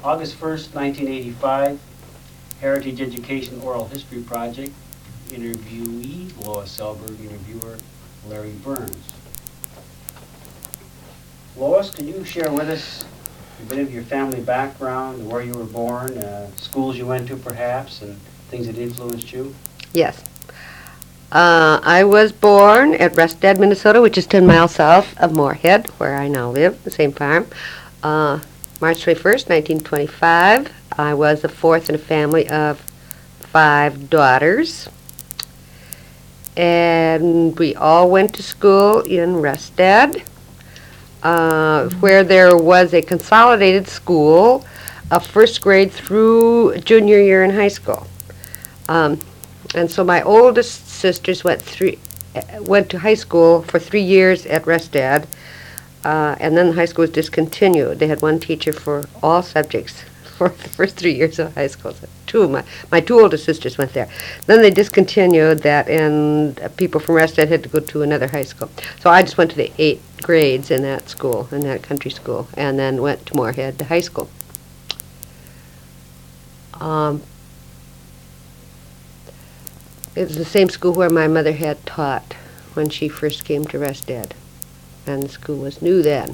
August 1st, 1985, Heritage Education Oral History Project. Interviewee, Lois Selberg. Interviewer, Larry Burns. Lois, can you share with us a bit of your family background, where you were born, schools you went to perhaps, and things that influenced you? Yes. I was born at Restad, Minnesota, which is 10 miles south of Moorhead, where I now live, the same farm. March 21st, 1925. I was the fourth in a family of 5 daughters. And we all went to school in Restad, where there was a consolidated school of first grade through junior year in high school. And so my oldest sisters went to high school for 3 years at Restad, and then high school was discontinued. They had one teacher for all subjects for the first 3 years of high school. So my two oldest sisters went there. Then they discontinued that, and people from Restad had to go to another high school. So I just went to the 8 grades in that school, in that country school, and then went to Moorhead High School. It was the same school where my mother had taught when she first came to Restad, and the school was new then.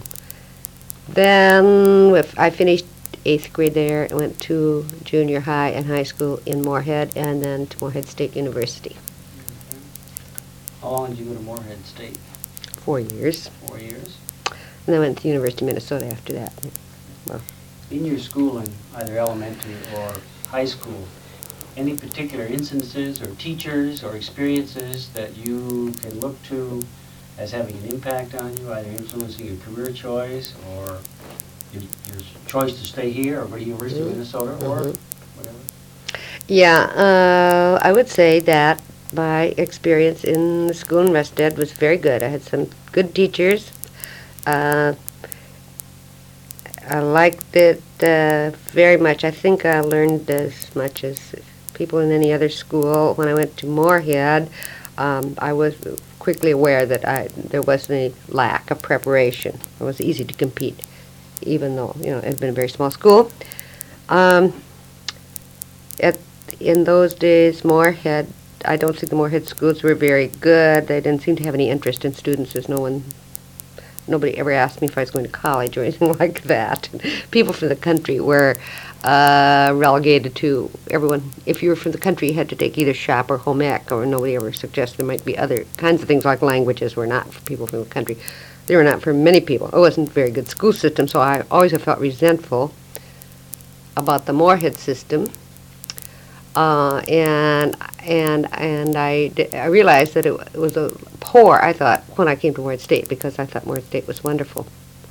Then I finished 8th grade there and went to junior high and high school in Moorhead, and then to Moorhead State University. How long did you go to Moorhead State? 4 years. 4 years? And then went to the University of Minnesota after that. Well, in your schooling, either elementary or high school, any particular instances or teachers or experiences that you can look to as having an impact on you, either influencing your career choice or your choice to stay here or go to the University of Minnesota or whatever? Yeah, I would say that my experience in the school in Restad was very good. I had some good teachers. I liked it very much. I think I learned as much as people in any other school. When I went to Moorhead, I was quickly aware that there wasn't any lack of preparation. It was easy to compete, even though it had been a very small school. In those days, Moorhead, I don't think the Moorhead schools were very good. They didn't seem to have any interest in students. Nobody ever asked me if I was going to college or anything like that. People from the country were relegated to everyone. If you were from the country, you had to take either shop or home ec, or nobody ever suggested there might be other kinds of things like languages were not for people from the country. They were not for many people. It wasn't a very good school system, so I always have felt resentful about the Moorhead system. And I realized that it was poor, I thought, when I came to Moorhead State, because I thought Moorhead State was wonderful.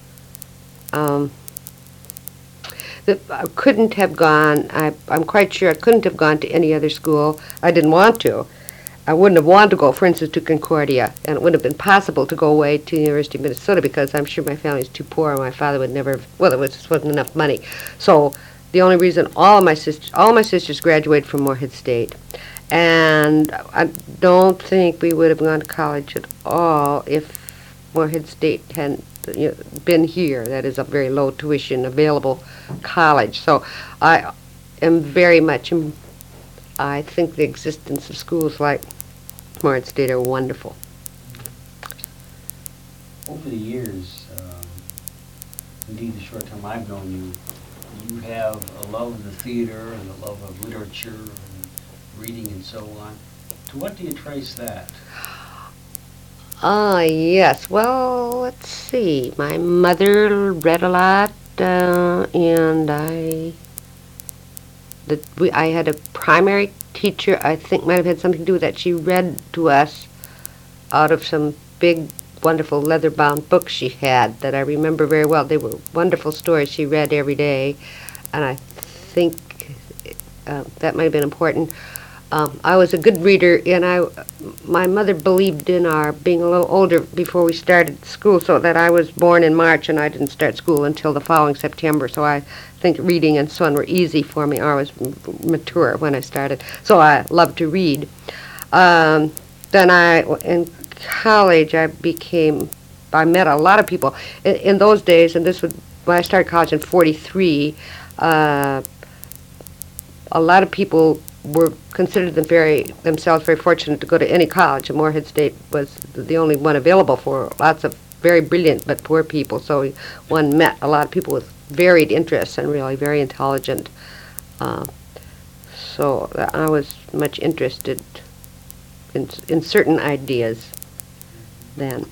I couldn't have gone, I'm quite sure I couldn't have gone to any other school. I didn't want to. I wouldn't have wanted to go, for instance, to Concordia, and it wouldn't have been possible to go away to the University of Minnesota because I'm sure my family is too poor and my father would never, just wasn't enough money. So the only reason all my sisters graduated from Moorhead State, and I don't think we would have gone to college at all if Moorhead State hadn't been here. That is a very low tuition available college. So I am very much, I think the existence of schools like Moorhead State are wonderful. Over the years, indeed the short time I've known you, you have a love of the theater and a love of literature and reading and so on. To what do you trace that? Yes. Well, let's see. My mother read a lot, and I had a primary teacher, I think might have had something to do with that. She read to us out of some big, wonderful leather-bound books she had that I remember very well. They were wonderful stories she read every day, and I think that might have been important. I was a good reader, and my mother believed in our being a little older before we started school, so that I was born in March and I didn't start school until the following September. So I think reading and so on were easy for me. I was mature when I started, so I loved to read. Then in college, I met a lot of people. In those days, and when I started college in '43, Uh, a lot of people were considered themselves very fortunate to go to any college, and Morehead State was the only one available for lots of very brilliant but poor people. So one met a lot of people with varied interests and really very intelligent. Uh, so I was much interested in certain ideas then.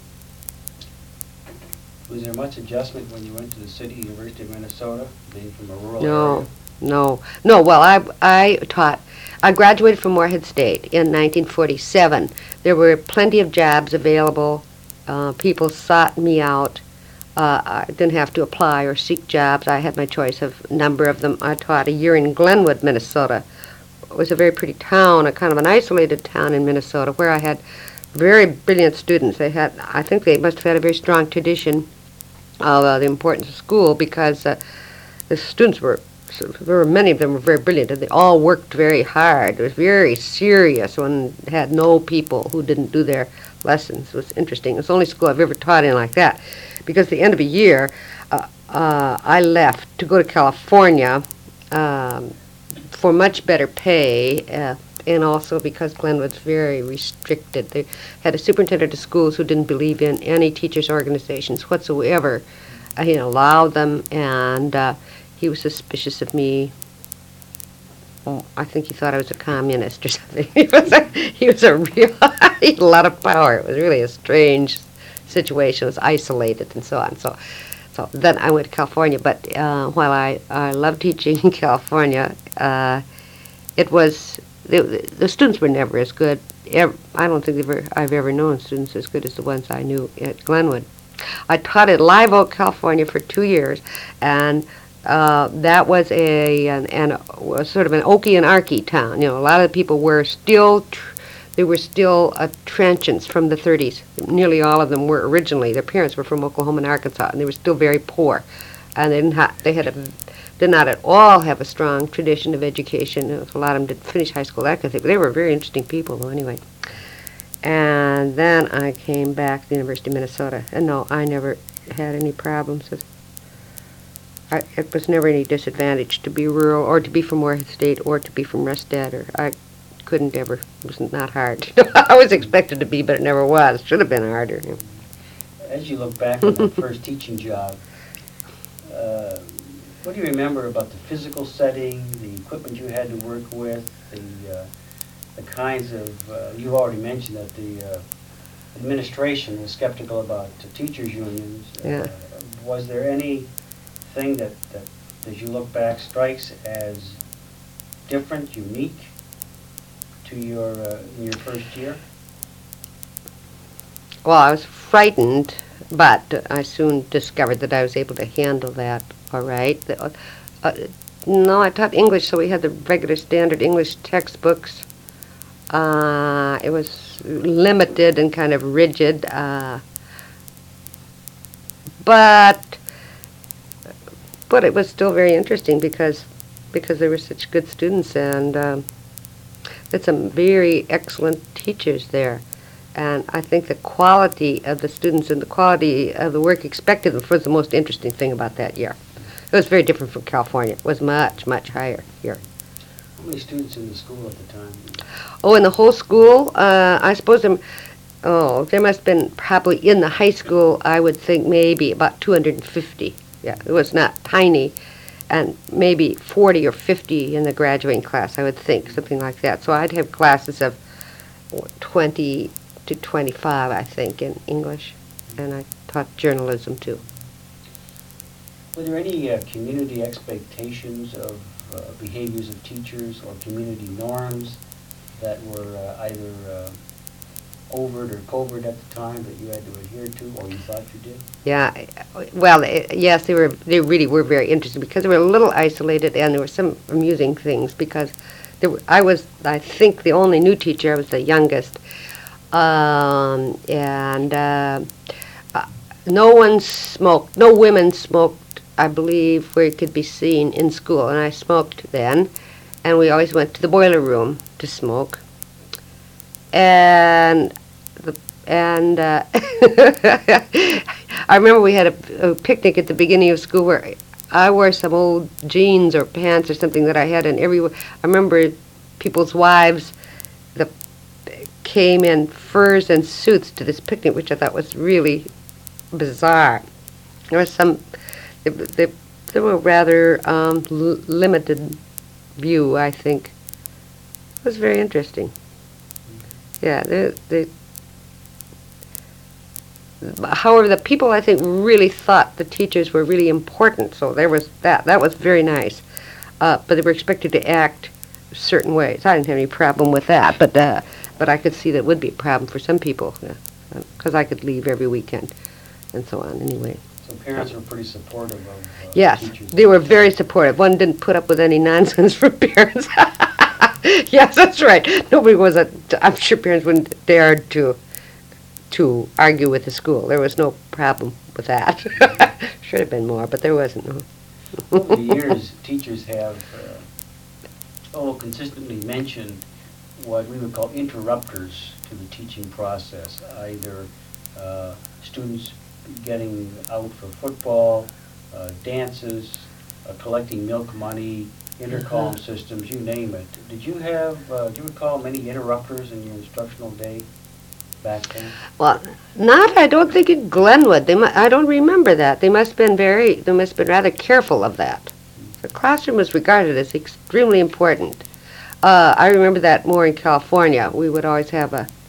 Was there much adjustment when you went to the city, University of Minnesota, being from a rural No, area? no. Well, I graduated from Morehead State in 1947. There were plenty of jobs available. People sought me out. I didn't have to apply or seek jobs. I had my choice of a number of them. I taught a year in Glenwood, Minnesota. It was a very pretty town, a kind of an isolated town in Minnesota, where I had very brilliant students. I think they must have had a very strong tradition of the importance of school, because the students many of them were very brilliant, and they all worked very hard. It was very serious. One had no people who didn't do their lessons. It was interesting. It's the only school I've ever taught in like that, because at the end of a year, I left to go to California for much better pay, and also because Glenwood's very restricted. They had a superintendent of schools who didn't believe in any teachers' organizations whatsoever. He allowed them, and he was suspicious of me. Oh, I think he thought I was a communist or something. He was a real, he had a lot of power. It was really a strange situation. It was isolated and so on. So then I went to California, but while I loved teaching in California, the students were never as good. I don't think I've ever known students as good as the ones I knew at Glenwood. I taught at Live Oak, California for 2 years, and that was was sort of an Okie and Archie town. You know, a lot of the people were still transients from the 30s. Nearly all of them were originally. Their parents were from Oklahoma and Arkansas, and they were still very poor, and did not at all have a strong tradition of education. A lot of them didn't finish high school, that kind of thing. But they were very interesting people, though, anyway. And then I came back to the University of Minnesota, and no, I never had any problems with. It was never any disadvantage to be rural, or to be from Morehead State, or to be from Rustad. I couldn't ever. It was not hard. I was expected to be, but it never was. Should have been harder. As you look back on that first teaching job, what do you remember about the physical setting, the equipment you had to work with, the kinds of, you already mentioned that the administration was skeptical about the teachers' unions. Yeah. Was there anything that, as you look back, strikes as different, unique to your in your first year? Well, I was frightened, but I soon discovered that I was able to handle that all right. No, I taught English, so we had the regular standard English textbooks. It was limited and kind of rigid, but it was still very interesting because they were such good students, and had some very excellent teachers there. And I think the quality of the students and the quality of the work expected was the most interesting thing about that year. It was very different from California. It was much, much higher here. How many students in the school at the time? Oh, in the whole school? I suppose there must have been probably in the high school, I would think maybe about 250. Yeah, it was not tiny. And maybe 40 or 50 in the graduating class, I would think, something like that. So I'd have classes of 20 to 25, I think, in English. And I taught journalism, too. Were there any community expectations of behaviors of teachers or community norms that were either overt or covert at the time that you had to adhere to, or you thought you did? Yeah, well, yes, they really were very interesting because they were a little isolated, and there were some amusing things because I was, I think, the only new teacher. I was the youngest, and no one smoked, no women smoked, I believe, where it could be seen in school, and I smoked then, and we always went to the boiler room to smoke. And I remember we had a picnic at the beginning of school where I wore some old jeans or pants or something that I had in I remember people's wives that came in furs and suits to this picnic, which I thought was really bizarre. There was they were rather limited view, I think. It was very interesting. Yeah, however, the people, I think, really thought the teachers were really important, so there was that. That was very nice. But they were expected to act certain ways. I didn't have any problem with that, but I could see that would be a problem for some people, because I could leave every weekend and so on anyway. So parents were pretty supportive of Yes, teachers. they were very supportive. One didn't put up with any nonsense from parents. Yes, that's right. Nobody was I'm sure parents wouldn't dare to argue with the school. There was no problem with that. Should have been more, but there wasn't. No. Over the years, teachers have consistently mentioned what we would call interrupters to the teaching process, either students getting out for football, dances, collecting milk money, intercom systems, you name it. Do you recall many interrupters in your instructional day back then? Well, I don't think in Glenwood. I don't remember that. They must have been rather careful of that. The classroom was regarded as extremely important. I remember that more in California. We would always have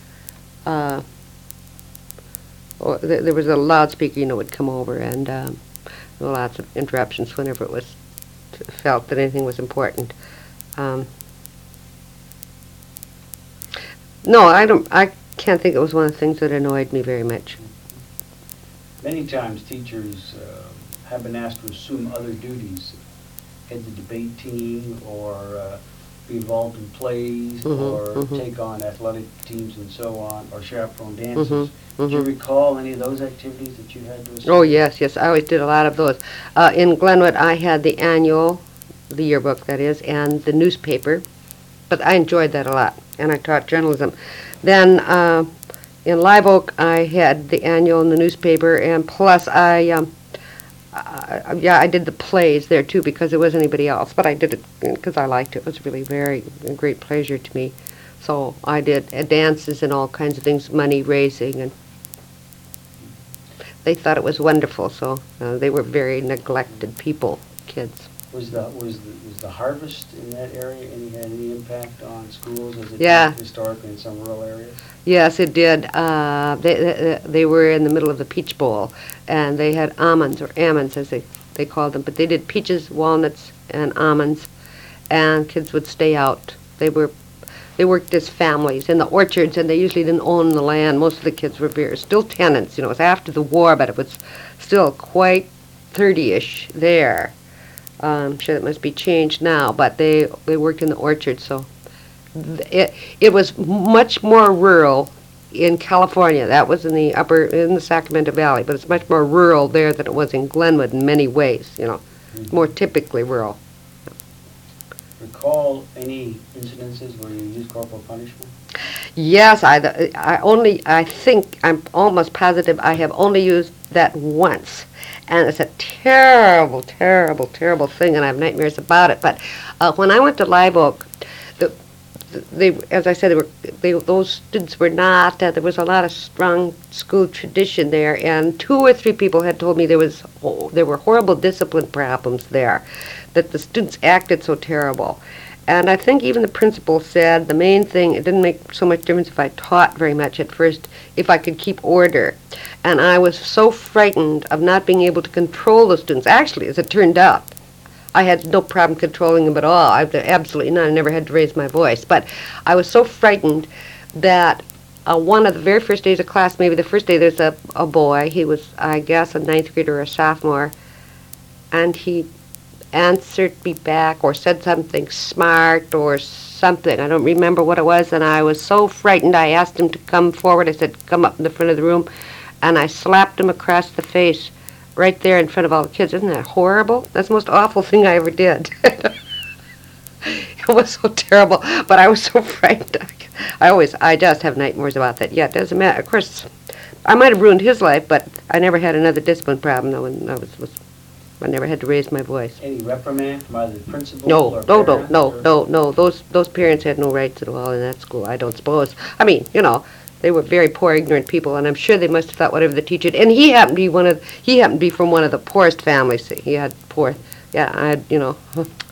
there was a loudspeaker, would come over, and there were lots of interruptions whenever it was felt that anything was important. No, I can't think it was one of the things that annoyed me very much. Many times teachers have been asked to assume other duties, head the debate team, or be involved in plays, or take on athletic teams and so on, or chaperone dances. Do you recall any of those activities that you had to assume? Oh, yes, I always did a lot of those. In Glenwood, I had the annual, the yearbook, that is, and the newspaper, but I enjoyed that a lot, and I taught journalism. Then in Live Oak, I had the annual and the newspaper, and plus I did the plays there too because there wasn't anybody else, but I did it because I liked it. It was really a great pleasure to me. So I did dances and all kinds of things, money raising, and they thought it was wonderful. So they were very neglected people, kids. Was the harvest in that area any impact on schools as it Yeah. did historically in some rural areas? Yes, it did. They were in the middle of the Peach Bowl, and they had almonds, or almonds as they called them, but they did peaches, walnuts, and almonds, and kids would stay out. They worked as families in the orchards, and they usually didn't own the land. Most of the kids were still tenants. It was after the war, but it was still quite 30-ish there. I'm sure it must be changed now, but they worked in the orchard, so it was much more rural in California. That was in the Sacramento Valley, but it's much more rural there than it was in Glenwood in many ways, more typically rural. Recall any incidences where you used corporal punishment? Yes, I'm almost positive I have only used that once. And it's a terrible, terrible, terrible thing, and I have nightmares about it. But when I went to Live Oak, as I said, those students were not. There was a lot of strong school tradition there, and 2 or 3 people had told me there were horrible discipline problems there, that the students acted so terrible. And I think even the principal said the main thing, it didn't make so much difference if I taught very much at first, if I could keep order. And I was so frightened of not being able to control the students. Actually, as it turned out, I had no problem controlling them at all. Absolutely none. I never had to raise my voice. But I was so frightened that one of the very first days of class, maybe the first day, there's a boy. He was, I guess, a 9th grader or a sophomore. And he answered me back or said something smart or something. I don't remember what it was, and I was so frightened I asked him to come forward. I said, come up in the front of the room, and I slapped him across the face right there in front of all the kids. Isn't that horrible? That's the most awful thing I ever did. It was so terrible, but I was so frightened. I just have nightmares about that. Yeah, it doesn't matter. Of course, I might have ruined his life, but I never had another discipline problem, though, and I was I never had to raise my voice. Any reprimand from either the principal No, or no, no, parents, no, or- no, no. Those parents had no rights at all in that school, I don't suppose. I mean, you know, they were very poor, ignorant people, and I'm sure they must have thought whatever the teacher did. And he happened to be from one of the poorest families. He had poor, yeah, I had, you know.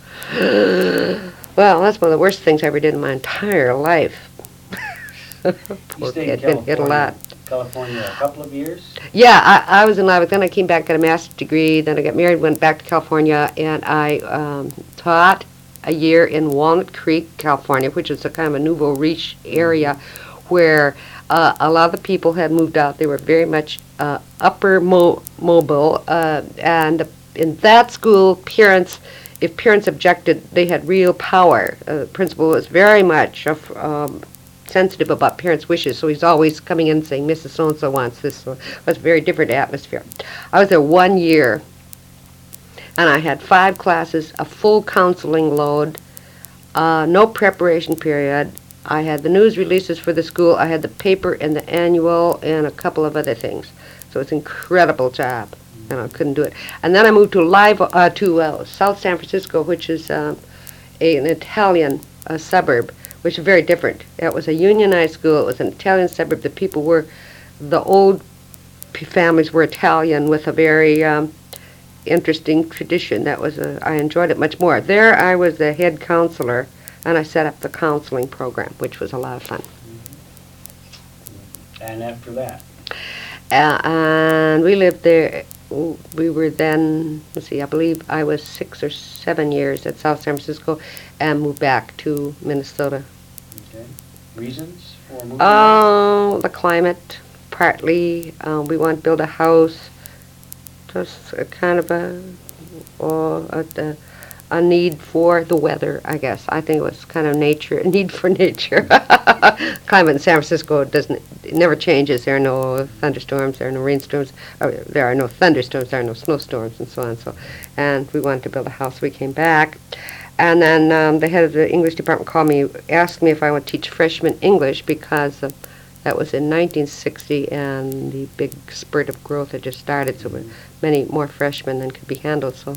Well, that's one of the worst things I ever did in my entire life. You Poor stayed in kid, been hit a lot. California a couple of years? Yeah, I was in Lubbock, then I came back, got a master's degree, then I got married, went back to California, and I taught a year in Walnut Creek, California, which is a kind of a nouveau riche area where a lot of the people had moved out. They were very much mobile, and in that school, if parents objected, they had real power. The principal was very much sensitive about parents' wishes, so he's always coming in saying, Mrs. So-and-so wants this. So it was a very different atmosphere. I was there 1 year, and I had 5 classes, a full counseling load, no preparation period. I had the news releases for the school. I had the paper and the annual and a couple of other things. So it's an incredible job, and I couldn't do it. And then I moved to South San Francisco, which is an Italian suburb, which is very different. It was a unionized school. It was an Italian suburb. The old families were Italian with a very interesting tradition. I enjoyed it much more. There I was the head counselor, and I set up the counseling program, which was a lot of fun. And after that? And we lived there. We were then, I believe I was 6 or 7 years at South San Francisco and moved back to Minnesota. Okay. Reasons for moving? Oh, the climate, partly. We wanted to build a house. Just a kind of a need for the weather, I guess. I think it was kind of a need for nature. Climate in San Francisco it never changes. There are no thunderstorms, there are no rainstorms, there are no thunderstorms, there are no snowstorms, and so on. And we wanted to build a house. We came back, and then the head of the English department called me, asked me if I would teach freshman English, because that was in 1960, and the big spurt of growth had just started, so there were many more freshmen than could be handled. So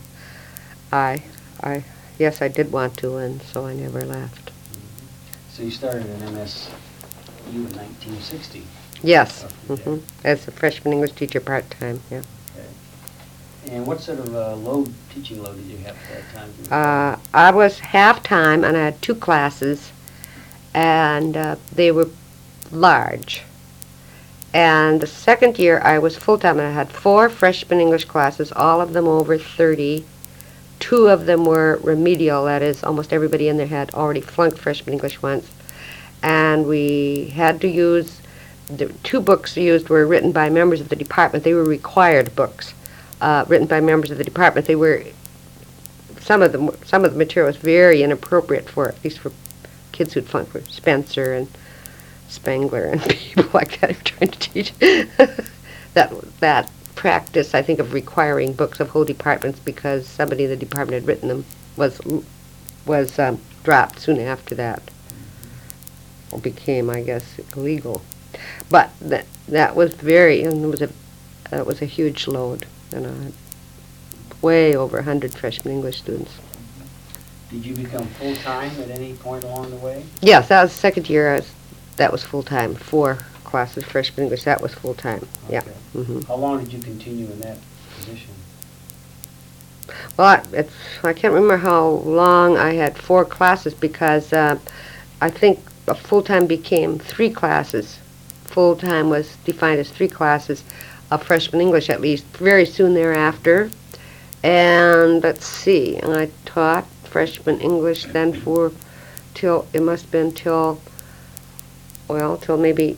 yes, I did want to, and so I never left. So you started an MSU in 1960? Yes, Okay. as a freshman English teacher part-time, yeah. Okay. And what sort of teaching load did you have at that time? I was half-time, and I had 2 classes, and they were large. And the second year I was full-time, and I had 4 freshman English classes, all of them over 30. 2 of them were remedial, that is, almost everybody in there had already flunked freshman English once. And we had to use, the 2 books used were written by members of the department. They were required books, written by members of the department. They were, some of the material was very inappropriate at least for kids who'd flunked, for Spencer and Spangler and people like that who trying to teach. that practice, I think, of requiring books of whole departments because somebody in the department had written them was dropped soon after that, or became, I guess, illegal. But that was it was a huge load, and way over 100 freshman English students. Did you become full-time at any point along the way? Yes, that was the second year. That was full-time. 4 classes, freshman English, that was full-time, yeah. Okay. How long did you continue in that position? Well, I can't remember how long I had 4 classes, because I think a full-time became 3 classes. Full-time was defined as 3 classes of freshman English, at least, very soon thereafter. And let's see, I taught freshman English then till maybe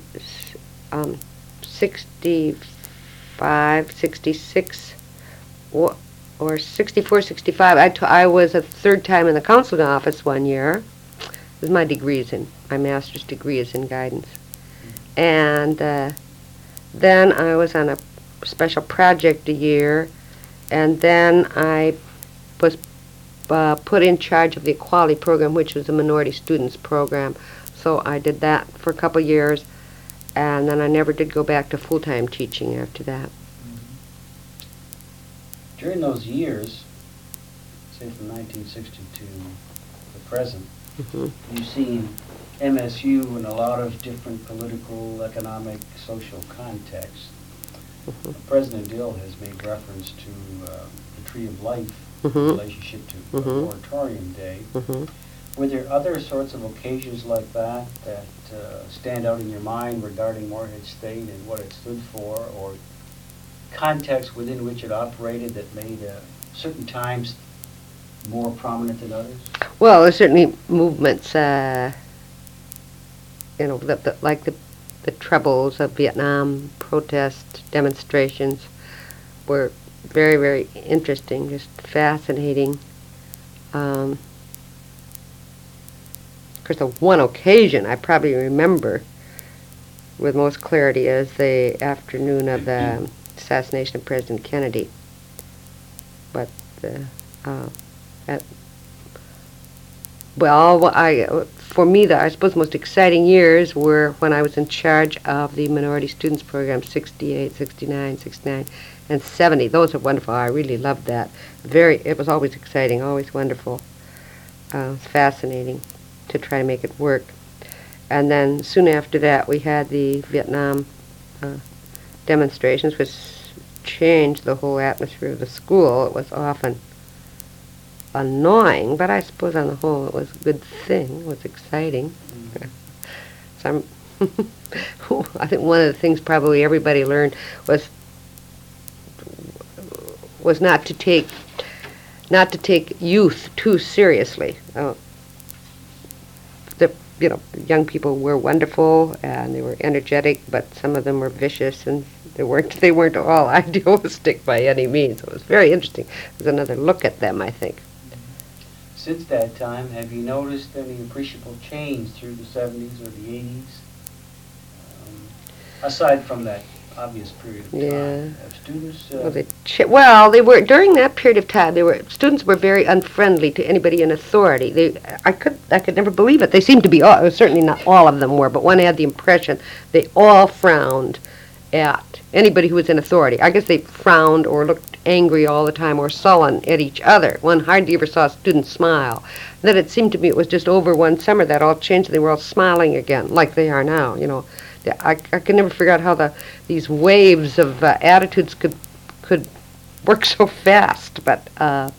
65, 66, or 64, 65. I was a 3rd time in the counseling office 1 year. This is my master's degree is in guidance. And then I was on a special project a year, and then I was put in charge of the equality program, which was a minority students program. So I did that for a couple of years, and then I never did go back to full-time teaching after that. During those years, say from 1960 to the present, you've seen MSU in a lot of different political, economic, social contexts. President Dill has made reference to the Tree of Life in relationship to Moratorium Day. Were there other sorts of occasions like that that stand out in your mind regarding Morehead State and what it stood for, or context within which it operated that made certain times more prominent than others? Well, there's certainly movements, like the troubles of Vietnam, protests, demonstrations were very, very interesting, just fascinating. Of course, the one occasion I probably remember with most clarity is the afternoon of the assassination of President Kennedy. But for me, I suppose most exciting years were when I was in charge of the Minority Students Program, 68, 69, 69, and 70. Those are wonderful. I really loved that. It was always exciting, always wonderful. It was fascinating to try to make it work. And then soon after that, we had the Vietnam demonstrations, which changed the whole atmosphere of the school. It was often annoying, but I suppose on the whole it was a good thing. It was exciting. So I think one of the things probably everybody learned was not to take youth too seriously. Young people were wonderful and they were energetic, but some of them were vicious, and they weren't all idealistic by any means. It was very interesting. It was another look at them, I think. Since that time, have you noticed any appreciable change through the 70s or the 80s? Aside from that obvious period of time, have students... they were, during that period of time, students were very unfriendly to anybody in authority. I could never believe it. They seemed to be, certainly not all of them were, but one had the impression they all frowned at anybody who was in authority. I guess they frowned or looked angry all the time or sullen at each other. One hardly ever saw a student smile. Then it seemed to me it was just over one summer that all changed. They were all smiling again, like they are now. I could never figure out how these waves of attitudes could work so fast. But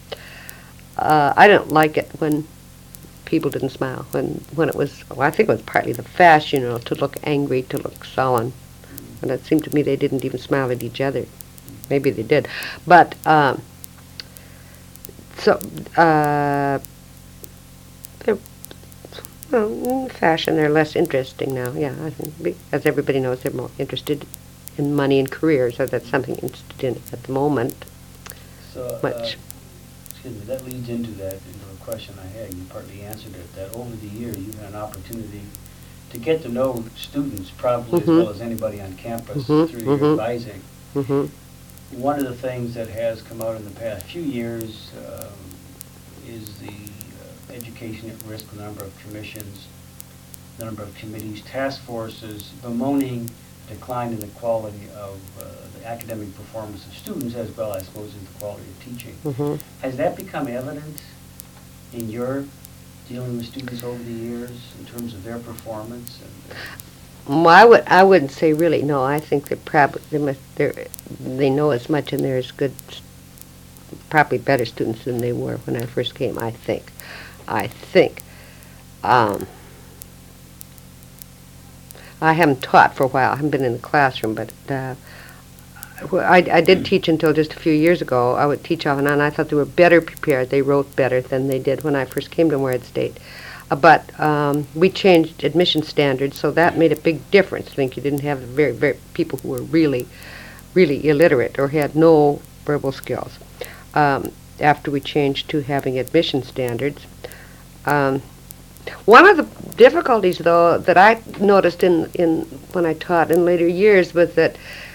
I didn't like it when people didn't smile. When it was, I think it was partly the fashion, to look angry, to look sullen. And it seemed to me they didn't even smile at each other. Maybe they did. But, in fashion, they're less interesting now. Yeah, I think, as everybody knows, they're more interested in money and careers, so that's something interested in at the moment. So, excuse me, that leads into a question I had. You partly answered it, that over the years you've had an opportunity to get to know students probably as well as anybody on campus through your advising. One of the things that has come out in the past few years is the education at risk, the number of commissions, the number of committees, task forces, bemoaning decline in the quality of the academic performance of students, as well, I suppose, as the quality of teaching. Has that become evident in your dealing with students over the years in terms of their performance? Well, I wouldn't say really. No, I think they know as much, and they're as good, probably better students than they were when I first came. I think. I haven't taught for a while. I haven't been in the classroom, but I did teach until just a few years ago. I would teach off and on. I thought they were better prepared. They wrote better than they did when I first came to Morehead State. But we changed admission standards, so that made a big difference. I think you didn't have very, very people who were really, really illiterate or had no verbal skills. After we changed to having admission standards. One of the difficulties, though, that I noticed in when I taught in later years was that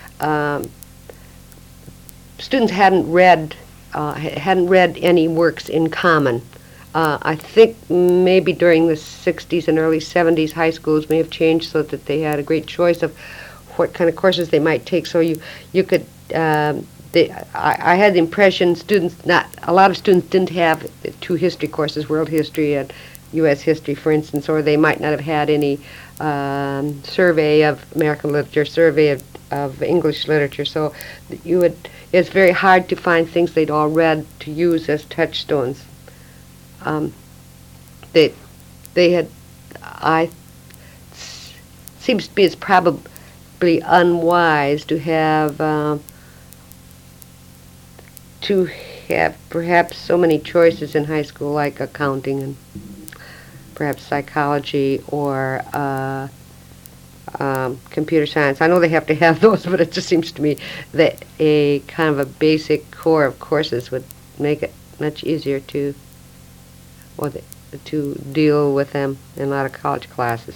students hadn't read any works in common. I think maybe during the 60s and early 70s, high schools may have changed so that they had a great choice of what kind of courses they might take. So you could I had the impression a lot of students didn't have two history courses, world history and U.S. history, for instance, or they might not have had any survey of American literature, survey of English literature. So it's very hard to find things they'd all read to use as touchstones. They had, seems to me it's probably unwise to have perhaps so many choices in high school, like accounting and perhaps psychology or computer science. I know they have to have those, but it just seems to me that a kind of a basic core of courses would make it much easier to deal with them in a lot of college classes.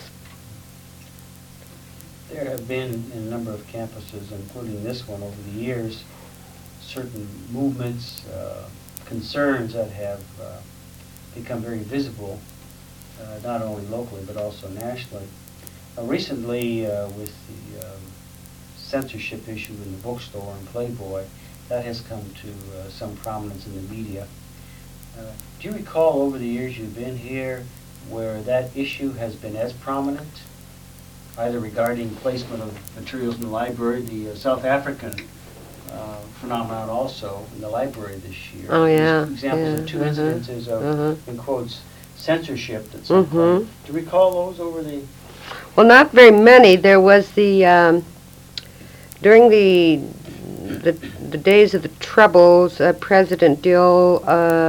There have been in a number of campuses, including this one, over the years, certain movements, concerns that have become very visible, not only locally but also nationally. Recently, with the censorship issue in the bookstore and Playboy, that has come to some prominence in the media. Do you recall over the years you've been here where that issue has been as prominent, either regarding placement of materials in the library, the South African phenomenon also in the library this year? Oh, yeah. Examples of two incidences of, in quotes, censorship that's Do you recall those over the... Well, not very many. There was the, during the days of the Troubles, President Dill,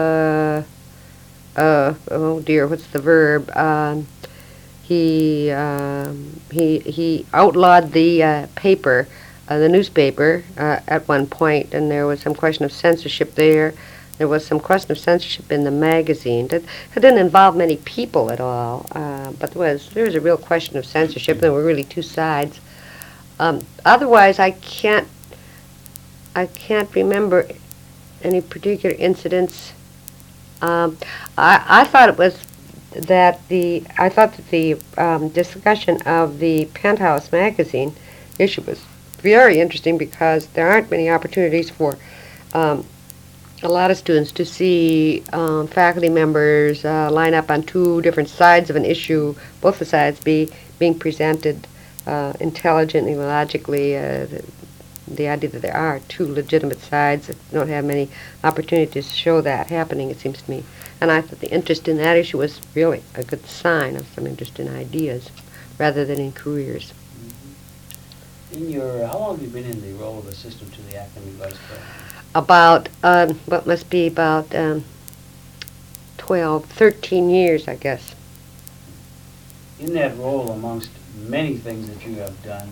oh dear, what's the verb? He outlawed the paper, the newspaper, at one point, and there was some question of censorship there. There was some question of censorship in the magazine. It didn't involve many people at all, but there was a real question of censorship. There were really two sides. Otherwise, I can't remember any particular incidents. I thought it was that the discussion of the Penthouse magazine issue was very interesting because there aren't many opportunities for a lot of students to see faculty members line up on two different sides of an issue, both the sides being presented intelligently, logically. The idea that there are two legitimate sides that don't have many opportunities to show that happening, it seems to me. And I thought the interest in that issue was really a good sign of some interest in ideas rather than in careers. How long have you been in the role of assistant to the academic vice president? About, what must be about 13 years, I guess. In that role, amongst many things that you have done,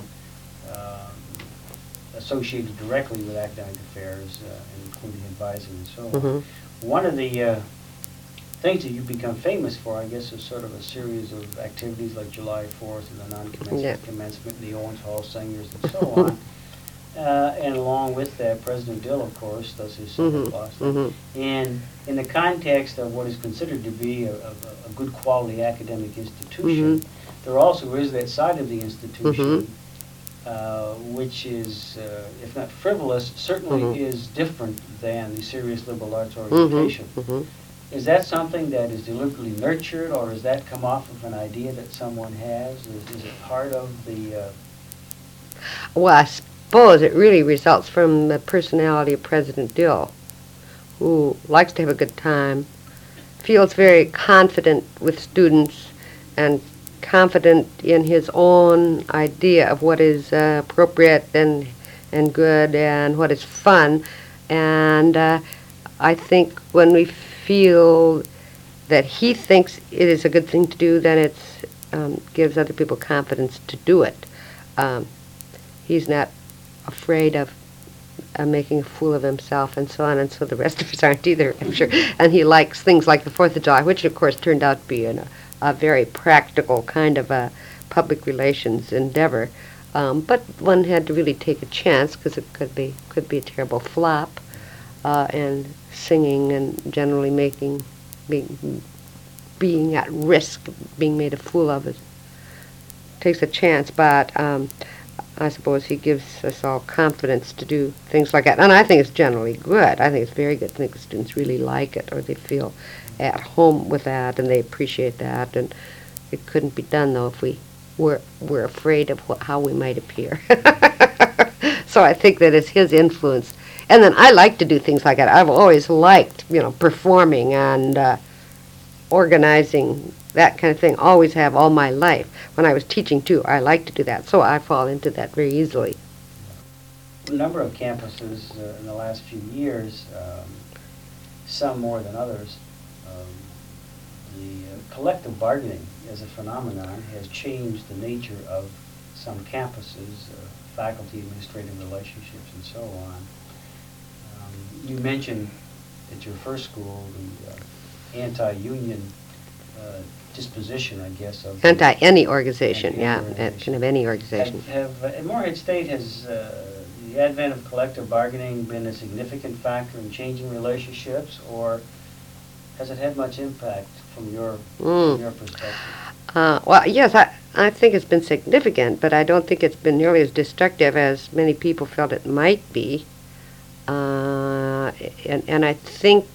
associated directly with academic affairs, including advising and so on, one of the things that you've become famous for, I guess, is sort of a series of activities like July 4th and the non-commencement, commencement, the Owens Hall Singers, and so on. And along with that, President Dill, of course, does his Summer Boston. And in the context of what is considered to be a good quality academic institution, there also is that side of the institution which is, if not frivolous, certainly is different than the serious liberal arts orientation. Is that something that is deliberately nurtured, or does that come off of an idea that someone has? Is it part of the... Well, I suppose it really results from the personality of President Dill, who likes to have a good time, feels very confident with students, and confident in his own idea of what is appropriate and good and what is fun. And I think when we feel that he thinks it is a good thing to do, then it gives other people confidence to do it. He's not afraid of making a fool of himself and so on, and so the rest of us aren't either, I'm sure. And he likes things like the 4th of July, which of course turned out to be a very practical kind of a public relations endeavor. But one had to really take a chance because it could be a terrible flop, and singing and generally being at risk of being made a fool of it takes a chance. But I suppose he gives us all confidence to do things like that. And I think it's generally good. I think it's very good. I think the students really like it, or they feel at home with that, and they appreciate that. And it couldn't be done, though, if we were afraid of how we might appear. So I think that it's his influence. And then I like to do things like that. I've always liked, performing and organizing, that kind of thing. Always have all my life. When I was teaching, too, I like to do that. So I fall into that very easily. A number of campuses in the last few years, some more than others, the collective bargaining as a phenomenon has changed the nature of some campuses, faculty administrative relationships and so on. You mentioned at your first school the anti-union disposition, I guess, of Anti-any organization, anti-any yeah, kind of any organization. At Morehead State, has the advent of collective bargaining been a significant factor in changing relationships, or has it had much impact from your perspective? Well, yes, I think it's been significant, but I don't think it's been nearly as destructive as many people felt it might be. And I think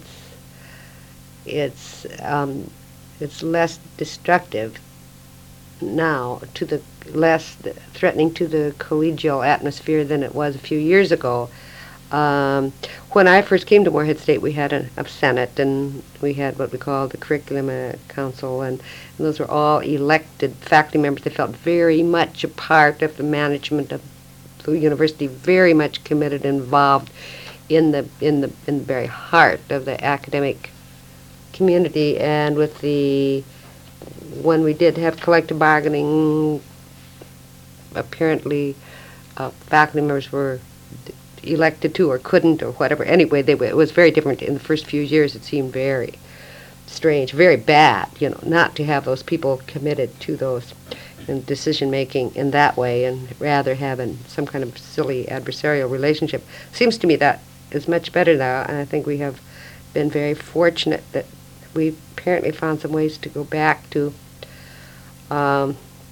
it's less destructive now, less threatening to the collegial atmosphere than it was a few years ago. When I first came to Morehead State, we had a Senate, and we had what we call the Curriculum Council, and those were all elected faculty members. They felt very much a part of the management of the university, very much committed, involved in the very heart of the academic community. And when we did have collective bargaining, apparently faculty members were elected to or couldn't or whatever. Anyway, it was very different. In the first few years, it seemed very strange, very bad, not to have those people committed to those decision-making in that way, and rather having some kind of silly adversarial relationship. Seems to me that is much better now, and I think we have been very fortunate that we apparently found some ways to go back to a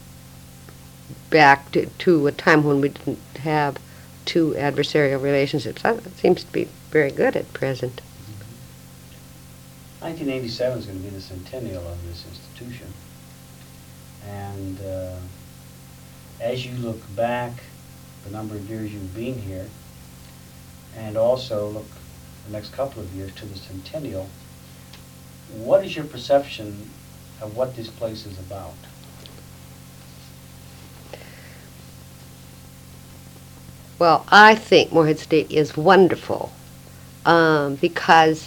time when we didn't have two adversarial relationships. That seems to be very good at present. 1987 is going to be the centennial of this institution. And as you look back the number of years you've been here, and also look the next couple of years to the centennial, what is your perception of what this place is about? Well, I think Morehead State is wonderful because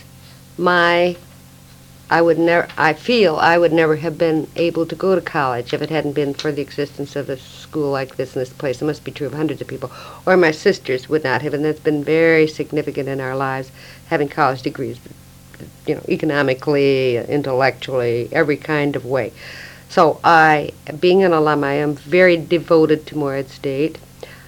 I feel I would never have been able to go to college if it hadn't been for the existence of a school like this in this place. It must be true of hundreds of people. Or my sisters would not have, and that's been very significant in our lives, having college degrees, economically, intellectually, every kind of way. So being an alum, I am very devoted to Morehead State.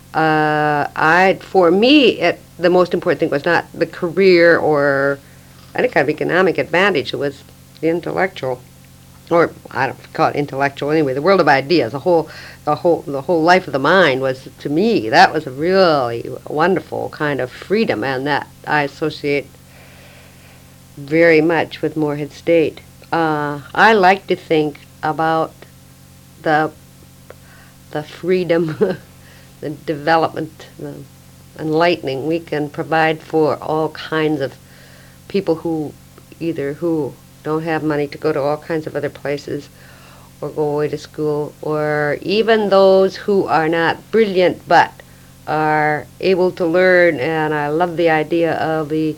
For me, the most important thing was not the career or any kind of economic advantage. It was the intellectual, or I don't call it intellectual anyway. The world of ideas, the whole life of the mind was, to me, that was a really wonderful kind of freedom, and that I associate very much with Morehead State. I like to think about the freedom, the development, the enlightening we can provide for all kinds of people who don't have money to go to all kinds of other places or go away to school, or even those who are not brilliant but are able to learn. And I love the idea of the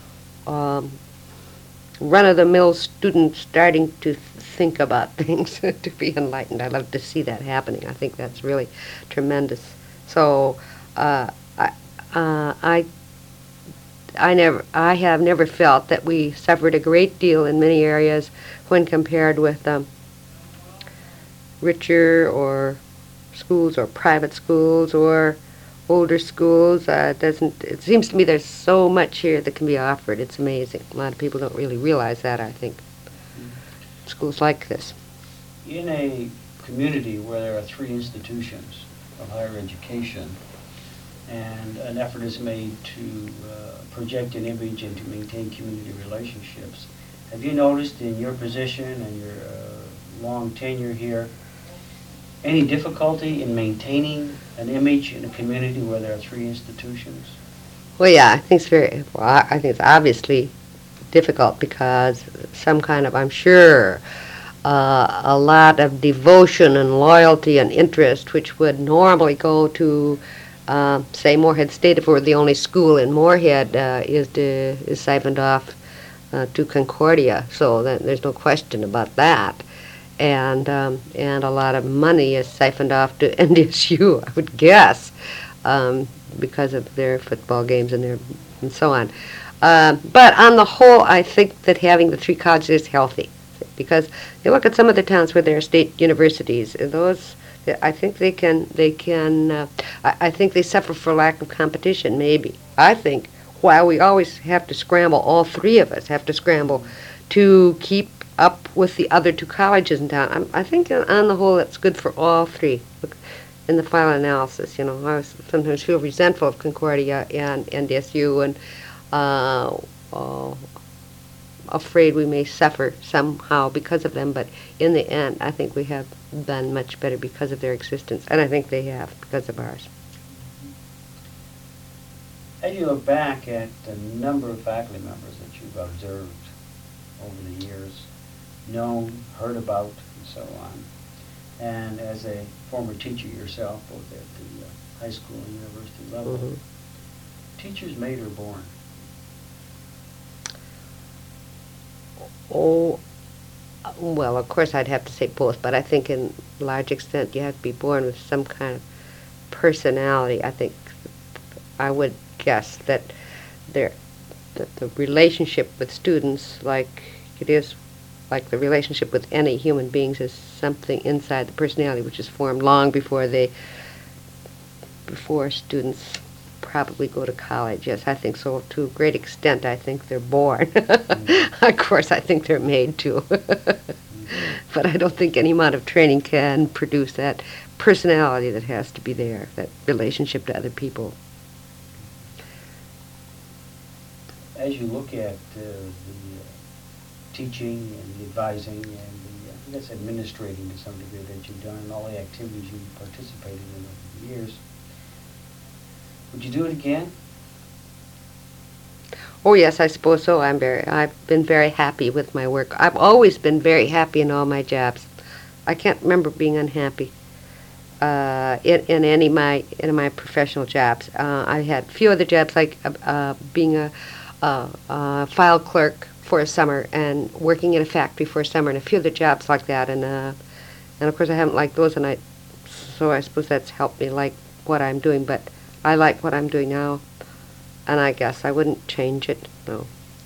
run-of-the-mill student starting to think about things, to be enlightened. I love to see that happening. I think that's really tremendous. So I have never felt that we suffered a great deal in many areas when compared with richer or schools or private schools or older schools. It seems to me there's so much here that can be offered. It's amazing. A lot of people don't really realize that, I think. Schools like this. In a community where there are three institutions, of higher education, and an effort is made to project an image and to maintain community relationships. Have you noticed in your position and your long tenure here any difficulty in maintaining an image in a community where there are three institutions? Well, yeah, I think it's obviously difficult because some kind of, I'm sure, a lot of devotion and loyalty and interest, which would normally go to, say, Moorhead State, if it were the only school in Moorhead, is siphoned off to Concordia. So there's no question about that. And a lot of money is siphoned off to NDSU, I would guess, because of their football games and so on. But on the whole, I think that having the three colleges is healthy, because you look at some of the towns where there are state universities, and those, I think I think they suffer for lack of competition, maybe. I think while we always have to scramble, all three of us have to scramble to keep up with the other two colleges in town. I think on the whole it's good for all three. Look, in the final analysis, I sometimes feel resentful of Concordia and NDSU, and afraid we may suffer somehow because of them, but in the end I think we have done much better because of their existence, and I think they have because of ours. As you look back at the number of faculty members that you've observed over the years, known, heard about, and so on, and as a former teacher yourself, both at the high school and university level, teachers made or born? Oh, well, of course I'd have to say both, but I think in large extent you have to be born with some kind of personality. I think I would guess that the relationship with students, like it is like the relationship with any human beings, is something inside the personality which is formed long before students probably go to college. Yes, I think so. To a great extent, I think they're born. Of course, I think they're made too. But I don't think any amount of training can produce that personality that has to be there, that relationship to other people. As you look at the teaching and the advising and the, I guess, administrating to some degree that you've done and all the activities you've participated in over the years, would you do it again? Oh yes, I suppose so. I've been very happy with my work. I've always been very happy in all my jobs. I can't remember being unhappy in any of my professional jobs. I had a few other jobs, like being a file clerk for a summer and working in a factory for a summer, and a few other jobs like that. And of course I haven't liked those, so I suppose that's helped me like what I'm doing. But I like what I'm doing now, and I guess I wouldn't change it. No.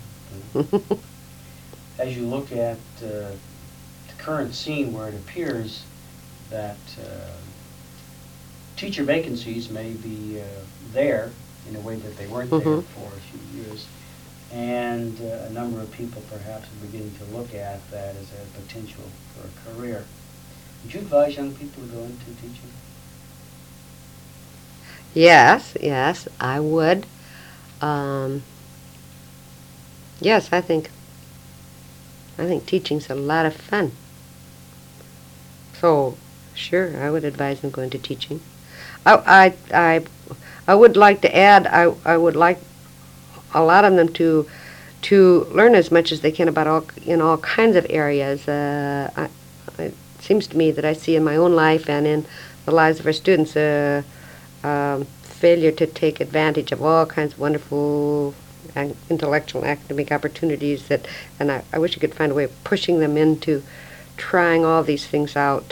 As you look at the current scene, where it appears that teacher vacancies may be there in a way that they weren't there for a few years, and a number of people perhaps are beginning to look at that as a potential for a career, would you advise young people to go into teaching? Yes, I would. Yes, I think teaching's a lot of fun. So, sure, I would advise them going to teaching. I would like to add, I would like a lot of them to learn as much as they can about all kinds of areas. It seems to me that I see in my own life and in the lives of our students failure to take advantage of all kinds of wonderful intellectual and academic opportunities and I wish I could find a way of pushing them into trying all these things out,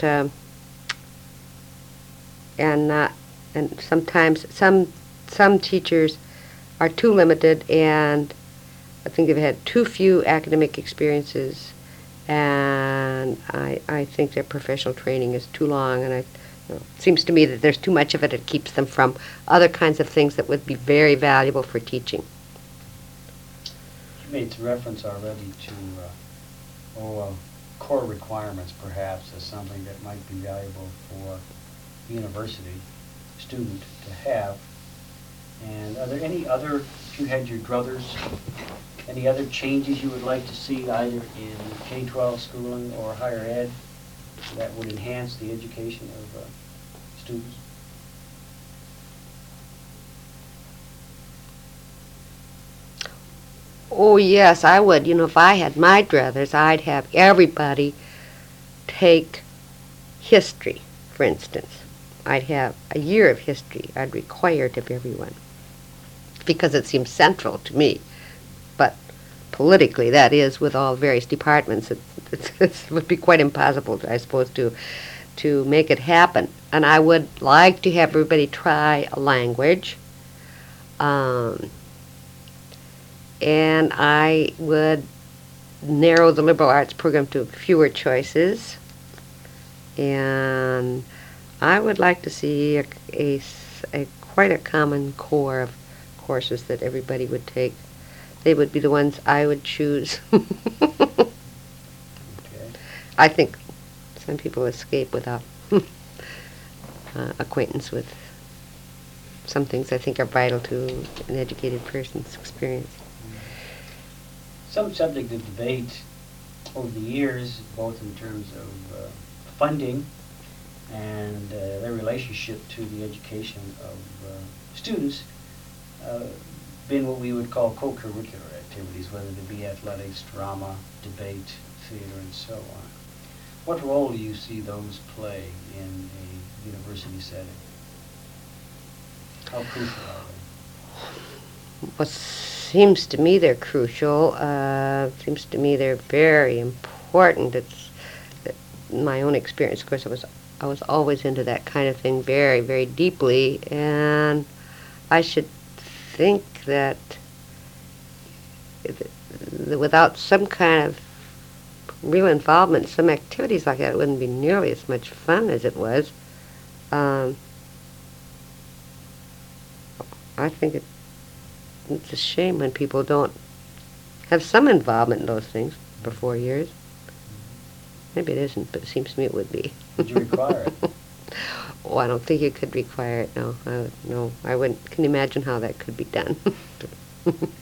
and sometimes some teachers are too limited, and I think they've had too few academic experiences, and I think their professional training is too long, and it seems to me that there's too much of it. It keeps them from other kinds of things that would be very valuable for teaching. You made reference already to core requirements, perhaps, as something that might be valuable for the university. student to have. And are there any other, if you had your druthers, any other changes you would like to see either in K-12 schooling or higher ed that would enhance the education of students? Oh, yes, I would. You know, if I had my druthers, I'd have everybody take history, for instance. I'd have a year of history. I'd require it of everyone because it seems central to me. But politically, that is, with all various departments, it would be quite impossible, I suppose, to make it happen. And I would like to have everybody try a language. And I would narrow the liberal arts program to fewer choices. And I would like to see quite a common core of courses that everybody would take. They would be the ones I would choose. Okay. I think some people escape without acquaintance with some things I think are vital to an educated person's experience. Some subject of debate over the years, both in terms of funding and their relationship to the education of students, been what we would call co-curricular activities, whether it be athletics, drama, debate, theater, and so on. What role do you see those play in a university setting? How crucial are they? What seems to me they're crucial. Seems to me they're very important. It's my own experience. Of course, I was always into that kind of thing very, very deeply, and I should think that without some kind of real involvement, some activities like that wouldn't be nearly as much fun as it was. I think it's a shame when people don't have some involvement in those things for 4 years. Maybe it isn't, but it seems to me it would be. Would you require it? Oh, I don't think you could require it, no. No, I wouldn't, can imagine how that could be done. Okay. And,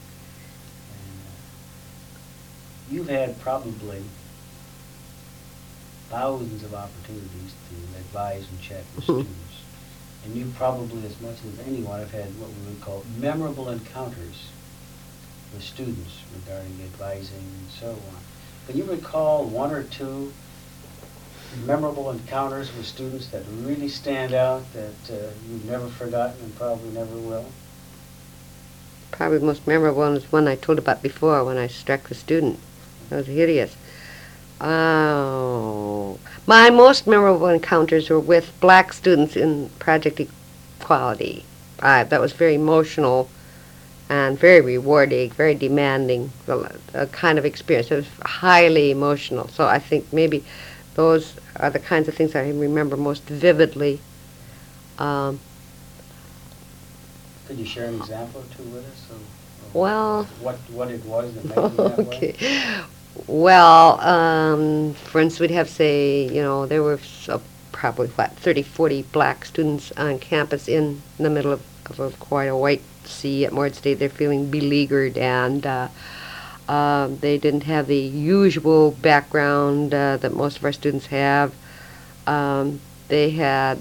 you've had probably thousands of opportunities to advise and chat with students. And you probably, as much as anyone, have had what we would call memorable encounters with students regarding advising and so on. Can you recall one or two memorable encounters with students that really stand out, that you've never forgotten and probably never will? Probably the most memorable one is one I told about before when I struck the student. That was hideous. Oh, my most memorable encounters were with black students in Project Equality. That was very emotional and very rewarding, very demanding, a kind of experience. It was highly emotional. So I think maybe those are the kinds of things I remember most vividly. Could you share an example or two with us of Well, what it was that made you that way? okay. Well, for instance, we'd have, say, there were probably, 30, 40 black students on campus in the middle of quite a white sea at Morehead State. They're feeling beleaguered, and they didn't have the usual background that most of our students have. They had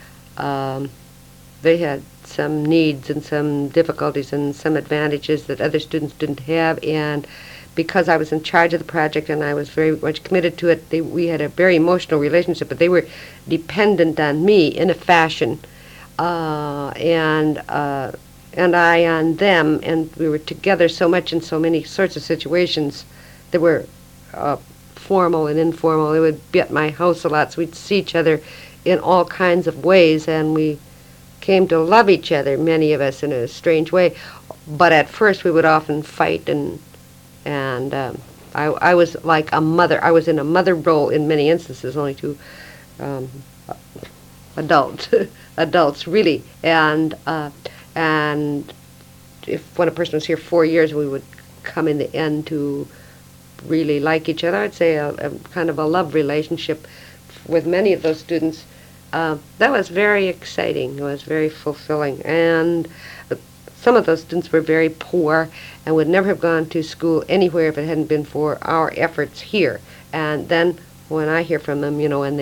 some needs and some difficulties and some advantages that other students didn't have, and because I was in charge of the project and I was very much committed to it, we had a very emotional relationship, but they were dependent on me in a fashion, and I on them, and we were together so much in so many sorts of situations that were formal and informal. They would be at my house a lot, so we'd see each other in all kinds of ways, and we came to love each other, many of us, in a strange way. But at first we would often fight, and I was like a mother. I was in a mother role in many instances, only to adults really. And if when a person was here 4 years, we would come in the end to really like each other. I'd say a kind of a love relationship with many of those students. That was very exciting. It was very fulfilling. And some of those students were very poor and would never have gone to school anywhere if it hadn't been for our efforts here. And then when I hear from them, and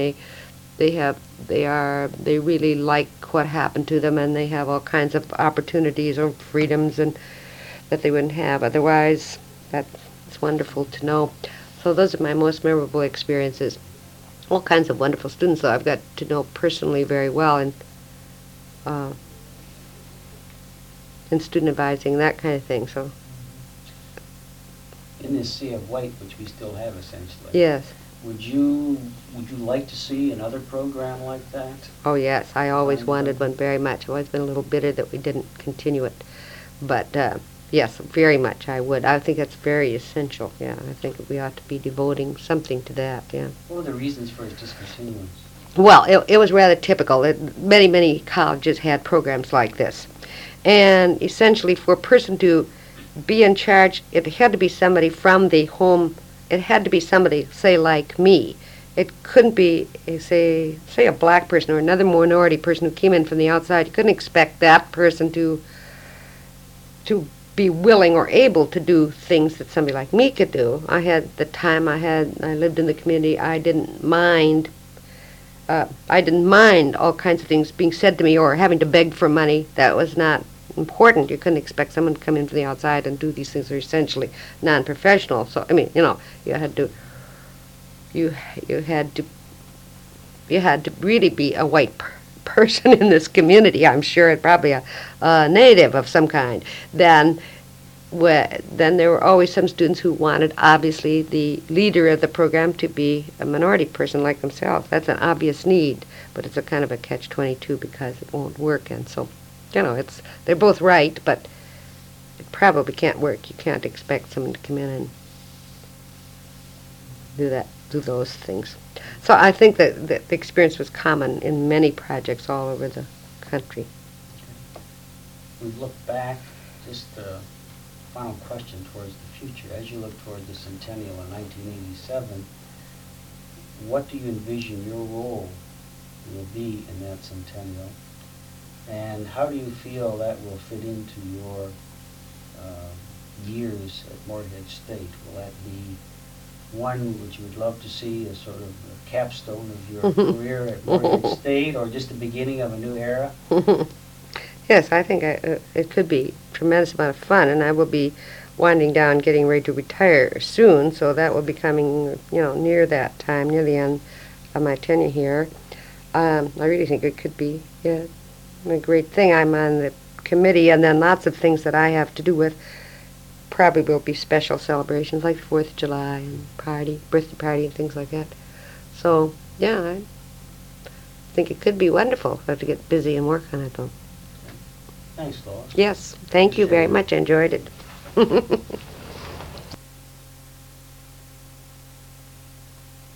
they really like what happened to them, and they have all kinds of opportunities or freedoms and that they wouldn't have otherwise. That's wonderful to know. So those are my most memorable experiences. All kinds of wonderful students, though, I've got to know personally very well, and in student advising, that kind of thing. So In this sea of white, which we still have essentially. yes. Would you like to see another program like that? Oh yes, I always wanted one very much. I've always been a little bitter that we didn't continue it, but yes, very much I would. I think that's very essential. Yeah, I think we ought to be devoting something to that. Yeah. What were the reasons for its discontinuance? Well, it was rather typical. Many colleges had programs like this, and essentially for a person to be in charge, it had to be somebody from the home. It had to be somebody, say, like me. It couldn't be, say a black person or another minority person who came in from the outside. You couldn't expect that person to be willing or able to do things that somebody like me could do. I had the time I lived in the community. I didn't mind all kinds of things being said to me or having to beg for money. That was not important. You couldn't expect someone to come in from the outside and do these things that are essentially non-professional. So I mean, you had to really be a white person in this community. I'm sure, and probably a native of some kind. Then there were always some students who wanted, obviously, the leader of the program to be a minority person like themselves. That's an obvious need, but it's a kind of a catch-22 because it won't work. And so, they're both right, but it probably can't work. You can't expect someone to come in and do those things. So I think that the experience was common in many projects all over the country. We look back, just a final question towards the future. As you look toward the centennial in 1987, what do you envision your role will be in that centennial? And how do you feel that will fit into your years at Morehead State? Will that be one which you would love to see as sort of a capstone of your career at Morehead State, or just the beginning of a new era? Yes, I think it could be a tremendous amount of fun, and I will be winding down, getting ready to retire soon, so that will be coming, near that time, near the end of my tenure here. I really think it could be a great thing. I'm on the committee, and then lots of things that I have to do with probably will be special celebrations like the 4th of July and birthday party and things like that. So, yeah, I think it could be wonderful. I have to get busy and work on it, though. Thanks, Lois. Yes, thank you very much. I enjoyed it.